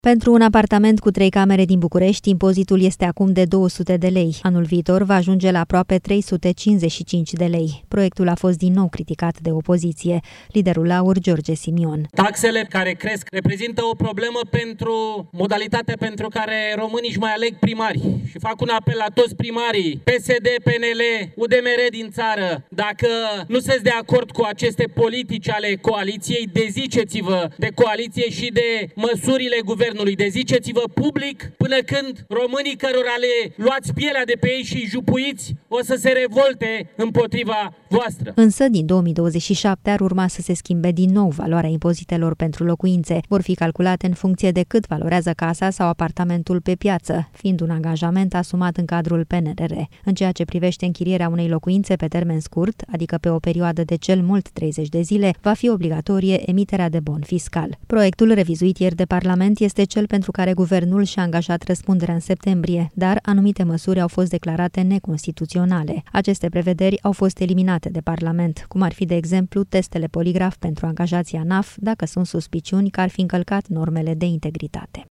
Pentru un apartament cu 3 camere din București, impozitul este acum de 200 de lei. Anul viitor va ajunge la aproape 355 de lei. Proiectul a fost din nou criticat de opoziție. Liderul Laur, George Simion. Taxele care cresc reprezintă o problemă pentru modalitatea pentru care românii își mai aleg primari. Și fac un apel la toți primarii, PSD, PNL, UDMR din țară. Dacă nu sunteți de acord cu aceste politici ale coaliției, deziceți-vă de coaliție și de măsurile guvernului. Deziceți-vă public până când românii cărora le luați pielea de pe ei și îi jupuiți o să se revolte împotriva voastră. Însă, din 2027 ar urma să se schimbe din nou valoarea impozitelor pentru locuințe. Vor fi calculate în funcție de cât valorează casa sau apartamentul pe piață, fiind un angajament asumat în cadrul PNRR. În ceea ce privește închirierea unei locuințe pe termen scurt, adică pe o perioadă de cel mult 30 de zile, va fi obligatorie emiterea de bon fiscal. Proiectul revizuit ieri de Parlament este cel pentru care guvernul și-a angajat răspunderea în septembrie, dar anumite măsuri au fost declarate neconstituționale. Aceste prevederi au fost eliminate de Parlament, cum ar fi, de exemplu, testele poligraf pentru angajații ANAF, dacă sunt suspiciuni că ar fi încălcat normele de integritate.